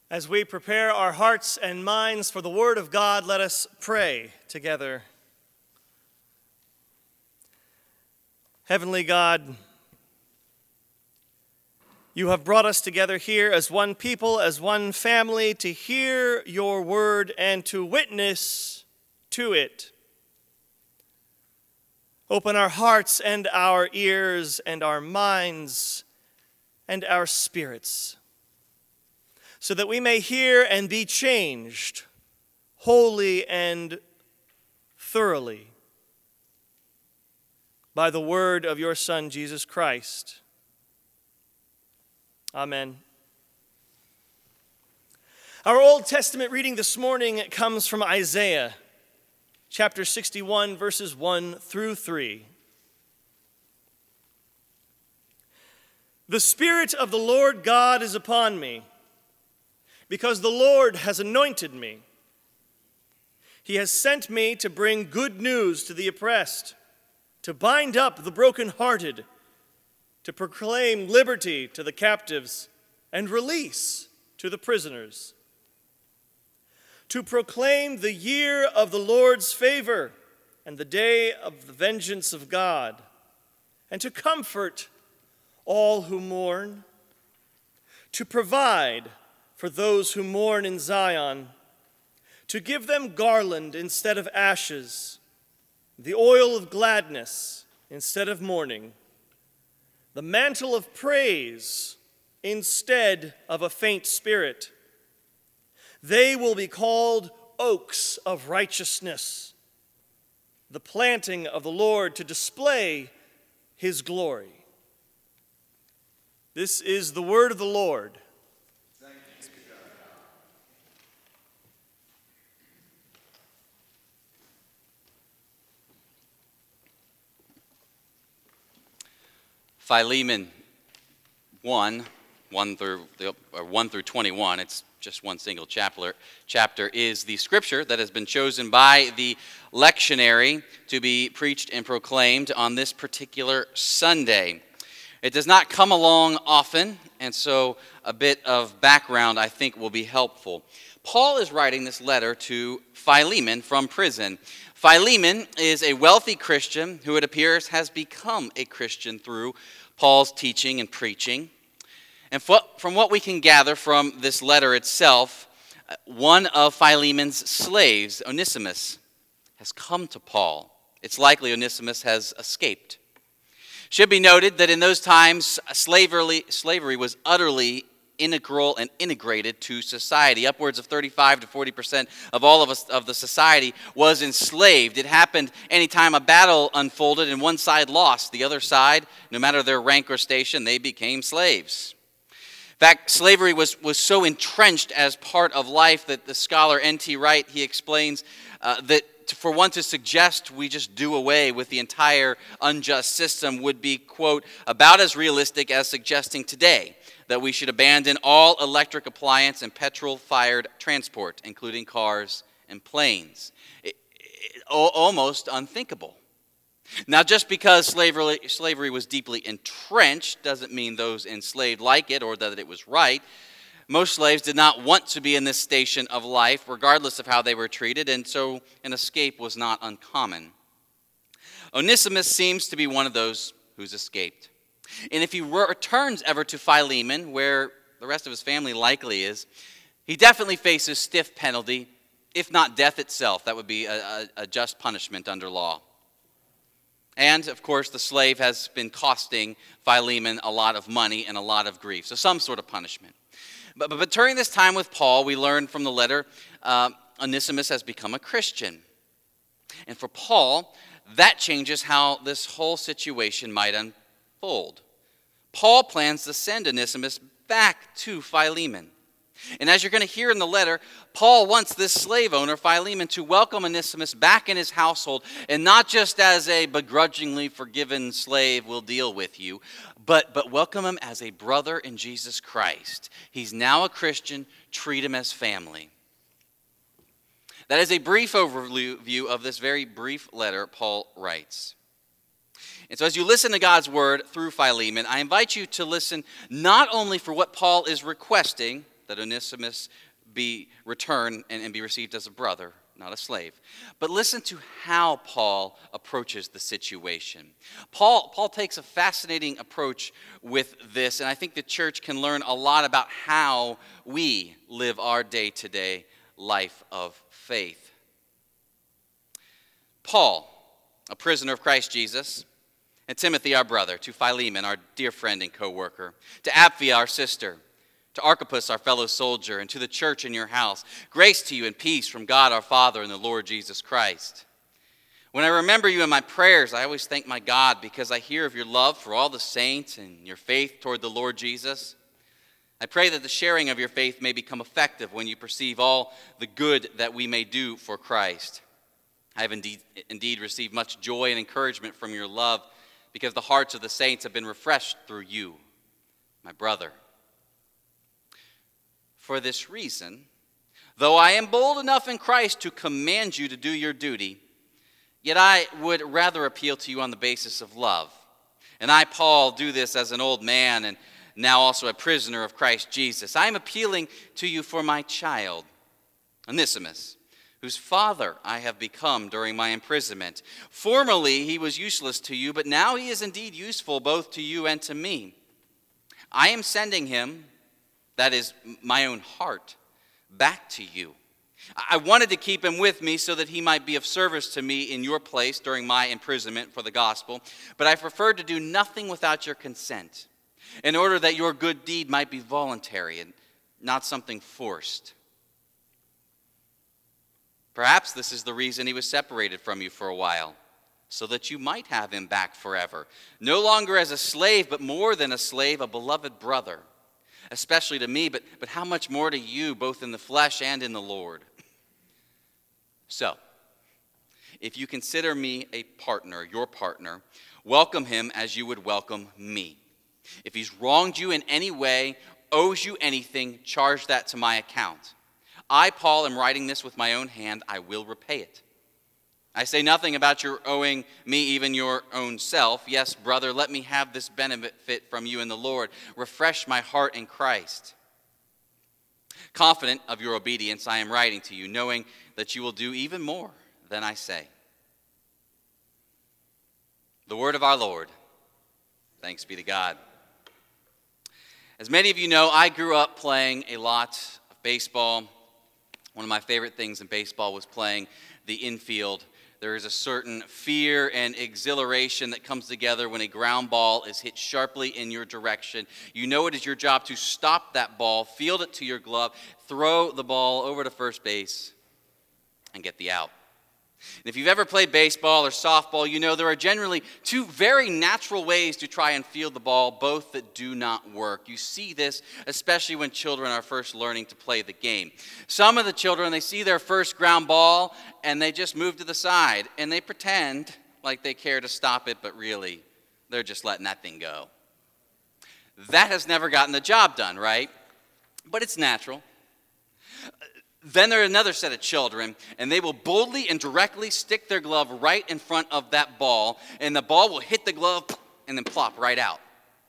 As we prepare our hearts and minds for the Word of God, let us pray together. Heavenly God, you have brought us together here as one people, as one family, to hear your word and to witness to it. Open our hearts and our ears and our minds and our spirits, so that we may hear and be changed wholly and thoroughly by the word of your Son, Jesus Christ. Amen. Our Old Testament reading this morning comes from Isaiah, chapter 61, verses 1 through 3. The Spirit of the Lord God is upon me, because the Lord has anointed me. He has sent me to bring good news to the oppressed, to bind up the brokenhearted, to proclaim liberty to the captives and release to the prisoners, to proclaim the year of the Lord's favor and the day of the vengeance of God, and to comfort all who mourn, to provide for those who mourn in Zion, to give them garland instead of ashes, the oil of gladness instead of mourning, the mantle of praise instead of a faint spirit. They will be called oaks of righteousness, the planting of the Lord to display his glory. This is the word of the Lord. Philemon 1 through 21, it's just one single chapter, is the scripture that has been chosen by the lectionary to be preached and proclaimed on this particular Sunday. It does not come along often, and so a bit of background I think will be helpful. Paul is writing this letter to Philemon from prison. Philemon is a wealthy Christian who it appears has become a Christian through Paul's teaching and preaching. And from what we can gather from this letter itself, one of Philemon's slaves, Onesimus, has come to Paul. It's likely Onesimus has escaped. Should be noted that in those times, slavery was utterly integral and integrated to society. Upwards of 35 to 40% of all of the society was enslaved. It happened anytime a battle unfolded and one side lost. The other side, no matter their rank or station, they became slaves. In fact, slavery was so entrenched as part of life that the scholar N.T. Wright, he explains that for one to suggest we just do away with the entire unjust system would be, quote, about as realistic as suggesting today that we should abandon all electric appliance and petrol-fired transport, including cars and planes. Almost unthinkable. Now, just because slavery was deeply entrenched doesn't mean those enslaved like it or that it was right. Most slaves did not want to be in this station of life, regardless of how they were treated, and so an escape was not uncommon. Onesimus seems to be one of those who's escaped. And if he returns ever to Philemon, where the rest of his family likely is, he definitely faces stiff penalty, if not death itself. That would be a just punishment under law. And, of course, the slave has been costing Philemon a lot of money and a lot of grief, so some sort of punishment. But during this time with Paul, we learn from the letter, Onesimus has become a Christian. And for Paul, that changes how this whole situation might unfold. Paul plans to send Onesimus back to Philemon. And as you're going to hear in the letter, Paul wants this slave owner, Philemon, to welcome Onesimus back in his household, and not just as a begrudgingly forgiven slave will deal with you, but welcome him as a brother in Jesus Christ. He's now a Christian. Treat him as family. That is a brief overview of this very brief letter Paul writes. And so as you listen to God's word through Philemon, I invite you to listen not only for what Paul is requesting that Onesimus be returned and be received as a brother, not a slave. But listen to how Paul approaches the situation. Paul takes a fascinating approach with this, and I think the church can learn a lot about how we live our day-to-day life of faith. Paul, a prisoner of Christ Jesus, and Timothy, our brother, to Philemon, our dear friend and co-worker, to Apphia, our sister, to Archippus, our fellow soldier, and to the church in your house, grace to you and peace from God our Father and the Lord Jesus Christ. When I remember you in my prayers, I always thank my God because I hear of your love for all the saints and your faith toward the Lord Jesus. I pray that the sharing of your faith may become effective when you perceive all the good that we may do for Christ. I have indeed received much joy and encouragement from your love because the hearts of the saints have been refreshed through you, my brother. For this reason, though I am bold enough in Christ to command you to do your duty, yet I would rather appeal to you on the basis of love. And I, Paul, do this as an old man and now also a prisoner of Christ Jesus. I am appealing to you for my child, Onesimus, whose father I have become during my imprisonment. Formerly he was useless to you, but now he is indeed useful both to you and to me. I am sending him, that is my own heart, back to you. I wanted to keep him with me so that he might be of service to me in your place during my imprisonment for the gospel, but I preferred to do nothing without your consent, in order that your good deed might be voluntary and not something forced. Perhaps this is the reason he was separated from you for a while, so that you might have him back forever, no longer as a slave, but more than a slave, a beloved brother, especially to me, but how much more to you, both in the flesh and in the Lord. So, if you consider me a partner, your partner, welcome him as you would welcome me. If he's wronged you in any way, owes you anything, charge that to my account. I, Paul, am writing this with my own hand. I will repay it. I say nothing about your owing me even your own self. Yes, brother, let me have this benefit from you in the Lord. Refresh my heart in Christ. Confident of your obedience, I am writing to you, knowing that you will do even more than I say. The word of our Lord. Thanks be to God. As many of you know, I grew up playing a lot of baseball. One of my favorite things in baseball was playing the infield. There is a certain fear and exhilaration that comes together when a ground ball is hit sharply in your direction. You know it is your job to stop that ball, field it to your glove, throw the ball over to first base, and get the out. And if you've ever played baseball or softball, you know there are generally two very natural ways to try and field the ball, both that do not work. You see this especially when children are first learning to play the game. Some of the children, they see their first ground ball and they just move to the side and they pretend like they care to stop it, but really they're just letting that thing go. That has never gotten the job done, right? But it's natural. Then there's another set of children, and they will boldly and directly stick their glove right in front of that ball, and the ball will hit the glove and then plop right out.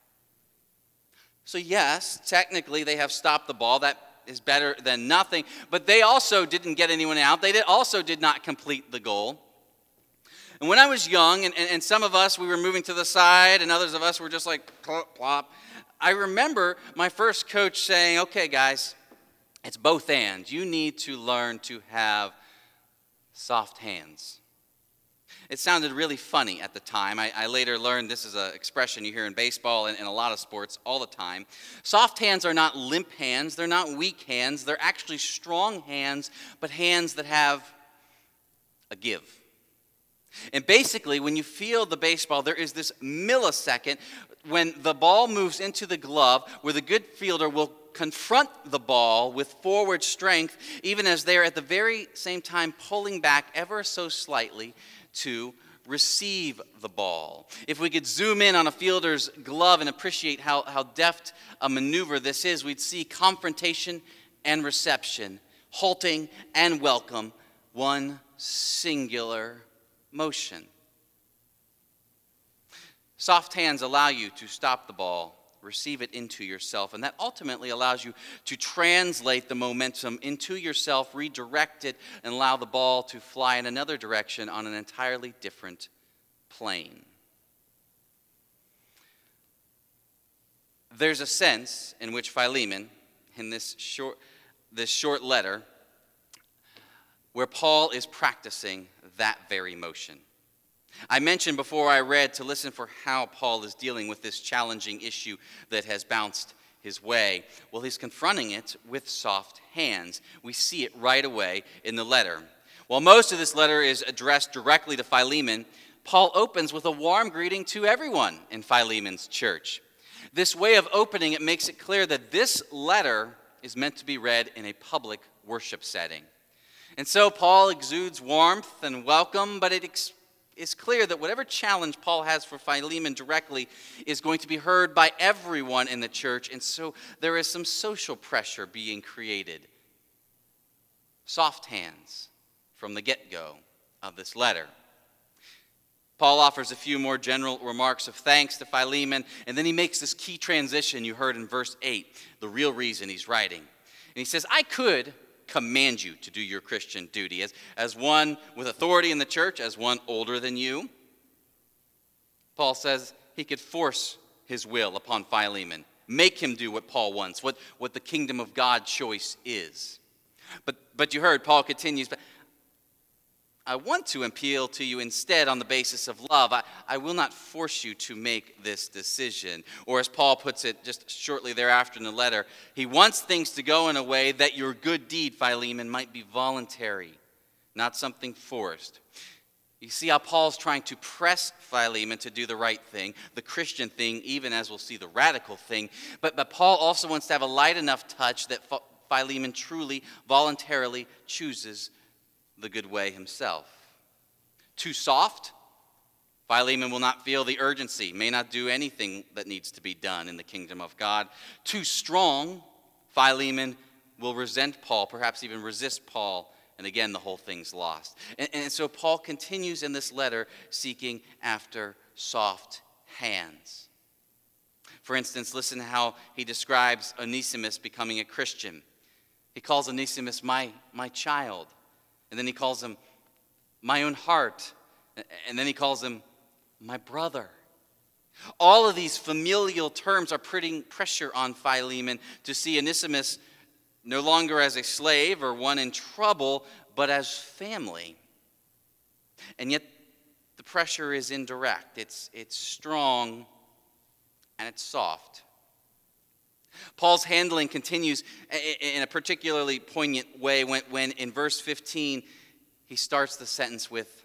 So yes, technically they have stopped the ball. That is better than nothing, but they also didn't get anyone out. They also did not complete the goal. And when I was young, and some of us, we were moving to the side, and others of us were just like plop, plop, I remember my first coach saying, okay, guys, it's both hands. You need to learn to have soft hands. It sounded really funny at the time. I later learned this is an expression you hear in baseball and in a lot of sports all the time. Soft hands are not limp hands. They're not weak hands. They're actually strong hands, but hands that have a give. And basically, when you field the baseball, there is this millisecond when the ball moves into the glove where the good fielder will confront the ball with forward strength, even as they are at the very same time pulling back ever so slightly to receive the ball. If we could zoom in on a fielder's glove and appreciate how deft a maneuver this is, we'd see confrontation and reception, halting and welcome, one singular motion. Soft hands allow you to stop the ball receive it into yourself. And that ultimately allows you to translate the momentum into yourself, redirect it, and allow the ball to fly in another direction on an entirely different plane. There's a sense in which Philemon, in this short letter, where Paul is practicing that very motion. I mentioned before I read to listen for how Paul is dealing with this challenging issue that has bounced his way. Well, he's confronting it with soft hands. We see it right away in the letter. While most of this letter is addressed directly to Philemon, Paul opens with a warm greeting to everyone in Philemon's church. This way of opening it makes it clear that this letter is meant to be read in a public worship setting. And so Paul exudes warmth and welcome, but it's clear that whatever challenge Paul has for Philemon directly is going to be heard by everyone in the church, and so there is some social pressure being created. Soft hands from the get-go of this letter. Paul offers a few more general remarks of thanks to Philemon, and then he makes this key transition you heard in verse 8, the real reason he's writing. And he says, I could command you to do your Christian duty as one with authority in the church, as one older than you. Paul says he could force his will upon Philemon, make him do what Paul wants, what the kingdom of God choice is. But you heard Paul continues, but I want to appeal to you instead on the basis of love. I will not force you to make this decision. Or as Paul puts it just shortly thereafter in the letter, he wants things to go in a way that your good deed, Philemon, might be voluntary, not something forced. You see how Paul's trying to press Philemon to do the right thing, the Christian thing, even as we'll see the radical thing. But Paul also wants to have a light enough touch that Philemon truly, voluntarily chooses the good way himself. Too soft, Philemon will not feel the urgency, may not do anything that needs to be done in the kingdom of God. Too strong, Philemon will resent Paul, perhaps even resist Paul, and again the whole thing's lost. And so Paul continues in this letter seeking after soft hands. For instance, listen to how he describes Onesimus becoming a Christian. He calls Onesimus my child. And then he calls him my own heart. And then he calls him my brother. All of these familial terms are putting pressure on Philemon to see Onesimus no longer as a slave or one in trouble, but as family. And yet the pressure is indirect. It's strong and it's soft. Paul's handling continues in a particularly poignant way when in verse 15 he starts the sentence with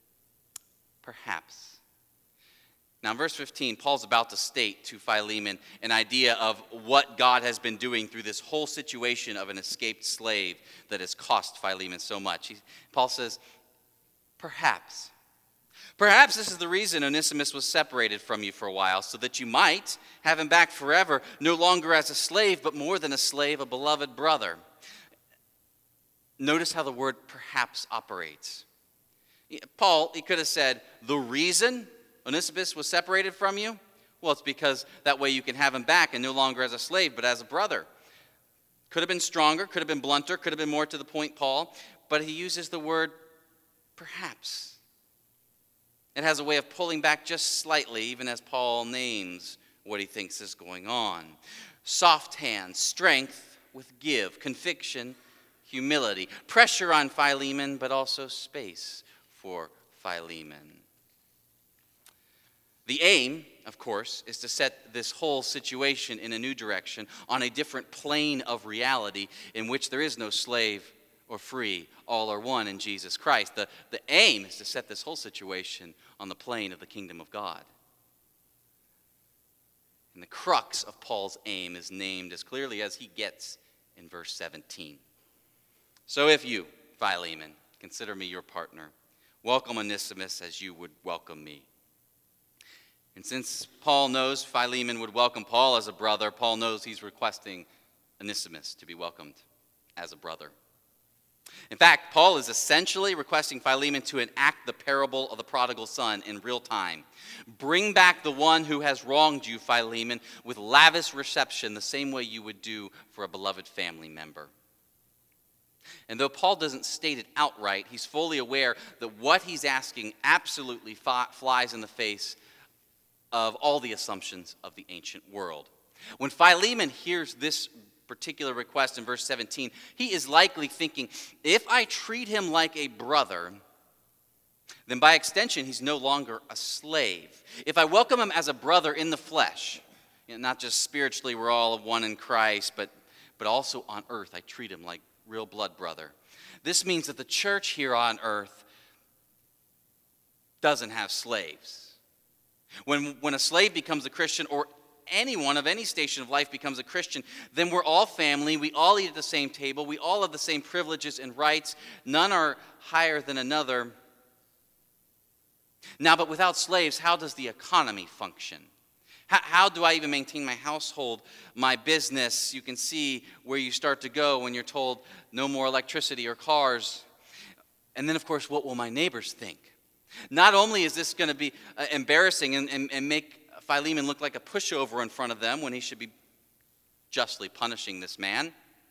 perhaps. Now in verse 15, Paul's about to state to Philemon an idea of what God has been doing through this whole situation of an escaped slave that has cost Philemon so much. Paul says, perhaps. Perhaps this is the reason Onesimus was separated from you for a while, so that you might have him back forever, no longer as a slave, but more than a slave, a beloved brother. Notice how the word perhaps operates. Paul, he could have said, the reason Onesimus was separated from you? Well, it's because that way you can have him back and no longer as a slave, but as a brother. Could have been stronger, could have been blunter, could have been more to the point, Paul, but he uses the word perhaps. It has a way of pulling back just slightly, even as Paul names what he thinks is going on. Soft hands, strength with give, conviction, humility, pressure on Philemon, but also space for Philemon. The aim, of course, is to set this whole situation in a new direction, on a different plane of reality in which there is no slave or free, all are one in Jesus Christ. The aim is to set this whole situation on the plane of the kingdom of God. And the crux of Paul's aim is named as clearly as he gets in verse 17. So if you, Philemon, consider me your partner, welcome Onesimus as you would welcome me. And since Paul knows Philemon would welcome Paul as a brother, Paul knows he's requesting Onesimus to be welcomed as a brother. In fact, Paul is essentially requesting Philemon to enact the parable of the prodigal son in real time. Bring back the one who has wronged you, Philemon, with lavish reception, the same way you would do for a beloved family member. And though Paul doesn't state it outright, he's fully aware that what he's asking absolutely flies in the face of all the assumptions of the ancient world. When Philemon hears this particular request in verse 17, he is likely thinking, if I treat him like a brother, then by extension, he's no longer a slave. If I welcome him as a brother in the flesh, not just spiritually, we're all one in Christ, but also on earth, I treat him like real blood brother. This means that the church here on earth doesn't have slaves. When a slave becomes a Christian, or anyone of any station of life becomes a Christian, then we're all family. We all eat at the same table. We all have the same privileges and rights. None are higher than another. Now, but without slaves, how does the economy function? How do I even maintain my household, my business? You can see where you start to go when you're told no more electricity or cars. And then, of course, what will my neighbors think? Not only is this going to be embarrassing and make Philemon look like a pushover in front of them when he should be justly punishing this man,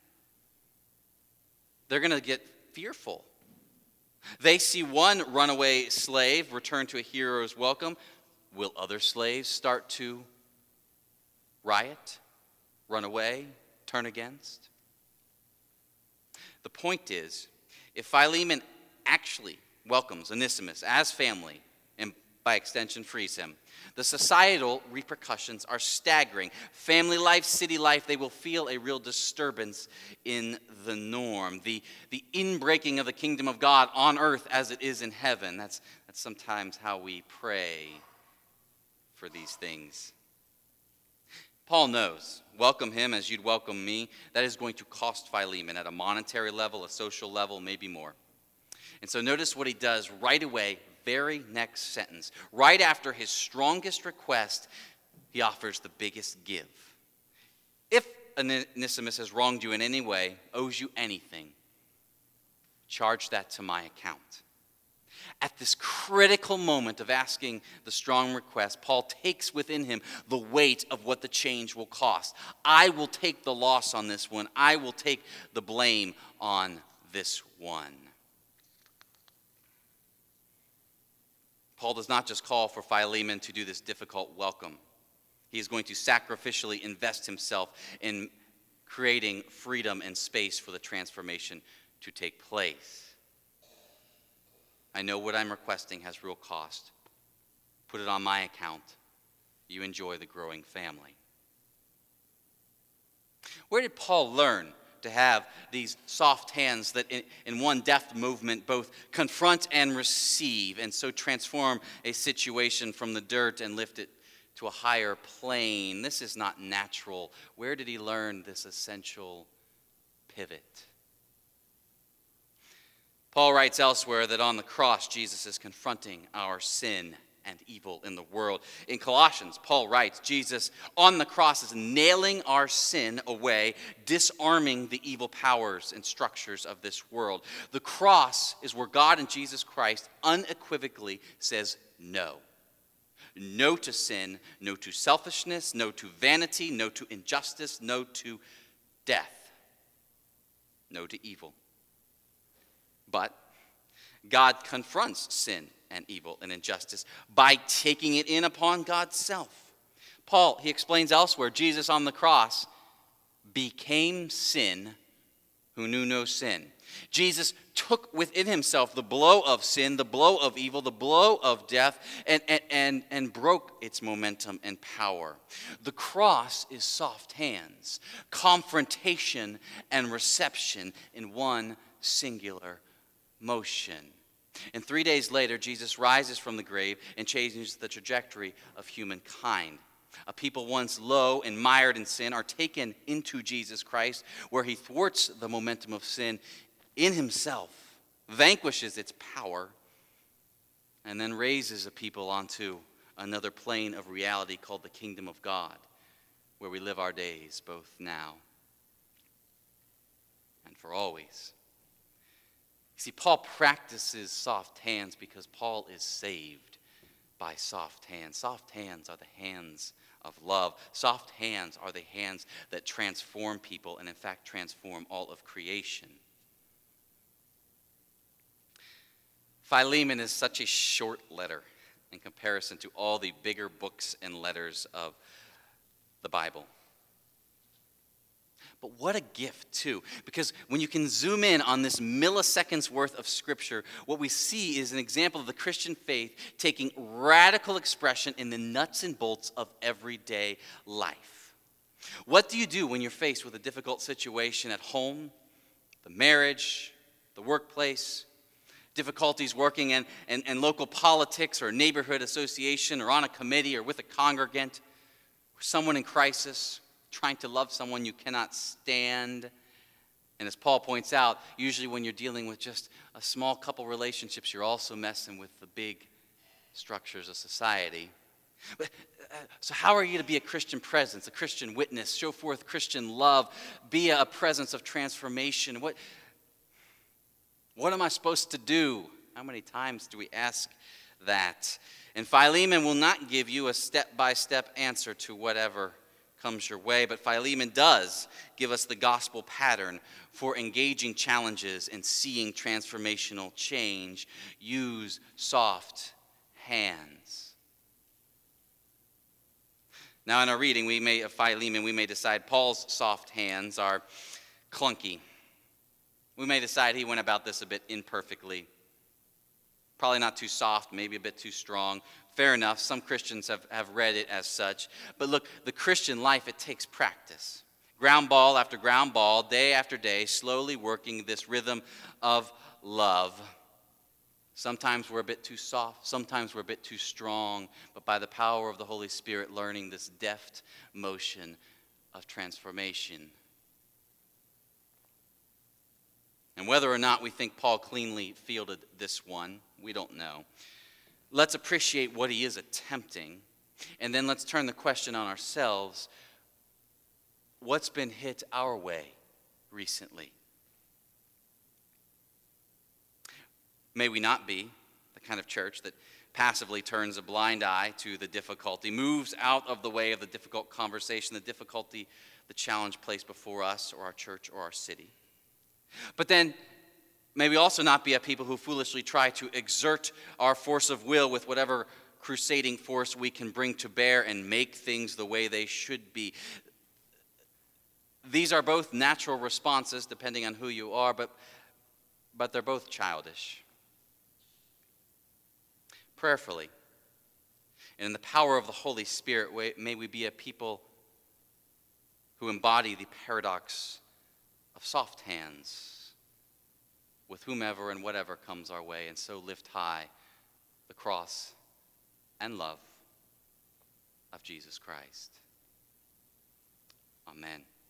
they're going to get fearful. They see one runaway slave return to a hero's welcome. Will other slaves start to riot, run away, turn against? The point is, if Philemon actually welcomes Onesimus as family, and by extension frees him, the societal repercussions are staggering. Family life, city life, they will feel a real disturbance in the norm. The inbreaking of the kingdom of God on earth as it is in heaven. That's sometimes how we pray for these things. Paul knows, welcome him as you'd welcome me. That is going to cost Philemon at a monetary level, a social level, maybe more. And so notice what he does right away, very next sentence. Right after his strongest request, he offers the biggest give. If Onesimus has wronged you in any way, owes you anything, charge that to my account. At this critical moment of asking the strong request, Paul takes within him the weight of what the change will cost. I will take the loss on this one. I will take the blame on this one. Paul does not just call for Philemon to do this difficult welcome. He is going to sacrificially invest himself in creating freedom and space for the transformation to take place. I know what I'm requesting has real cost. Put it on my account. You enjoy the growing family. Where did Paul learn to have these soft hands that in one deft movement both confront and receive, and so transform a situation from the dirt and lift it to a higher plane? This is not natural. Where did he learn this essential pivot? Paul writes elsewhere that on the cross, Jesus is confronting our sin and evil in the world. In Colossians, Paul writes, Jesus on the cross is nailing our sin away, disarming the evil powers and structures of this world. The cross is where God in Jesus Christ unequivocally says no. No to sin, no to selfishness, no to vanity, no to injustice, no to death, no to evil. But God confronts sin and evil and injustice by taking it in upon God's self. Paul, he explains elsewhere, Jesus on the cross became sin who knew no sin. Jesus took within himself the blow of sin, the blow of evil, the blow of death, and broke its momentum and power. The cross is soft hands, confrontation and reception in one singular motion. And 3 days later, Jesus rises from the grave and changes the trajectory of humankind. A people once low and mired in sin are taken into Jesus Christ, where he thwarts the momentum of sin in himself, vanquishes its power, and then raises a people onto another plane of reality called the kingdom of God, where we live our days both now and for always. See, Paul practices soft hands because Paul is saved by soft hands. Soft hands are the hands of love. Soft hands are the hands that transform people and, in fact, transform all of creation. Philemon is such a short letter in comparison to all the bigger books and letters of the Bible. But what a gift, too, because when you can zoom in on this milliseconds worth of Scripture, what we see is an example of the Christian faith taking radical expression in the nuts and bolts of everyday life. What do you do when you're faced with a difficult situation at home, the marriage, the workplace, difficulties working in local politics or neighborhood association or on a committee or with a congregant, or someone in crisis, trying to love someone you cannot stand? And as Paul points out, usually when you're dealing with just a small couple relationships, you're also messing with the big structures of society. So how are you to be a Christian presence, a Christian witness, show forth Christian love, be a presence of transformation? What am I supposed to do? How many times do we ask that? And Philemon will not give you a step-by-step answer to whatever comes your way, but Philemon does give us the gospel pattern for engaging challenges and seeing transformational change. Use soft hands. Now in our reading of Philemon, we may decide Paul's soft hands are clunky. We may decide he went about this a bit imperfectly. Probably not too soft, maybe a bit too strong. Fair enough, some Christians have read it as such. But look, the Christian life, it takes practice. Ground ball after ground ball, day after day, slowly working this rhythm of love. Sometimes we're a bit too soft, sometimes we're a bit too strong, but by the power of the Holy Spirit, learning this deft motion of transformation. And whether or not we think Paul cleanly fielded this one, we don't know. Let's appreciate what he is attempting, and then let's turn the question on ourselves. What's been hit our way recently? May we not be the kind of church that passively turns a blind eye to the difficulty, moves out of the way of the difficult conversation, the difficulty, the challenge placed before us or our church or our city. But then, may we also not be a people who foolishly try to exert our force of will with whatever crusading force we can bring to bear and make things the way they should be. These are both natural responses, depending on who you are, but they're both childish. Prayerfully, and in the power of the Holy Spirit, may we be a people who embody the paradox of soft hands with whomever and whatever comes our way, and so lift high the cross and love of Jesus Christ. Amen.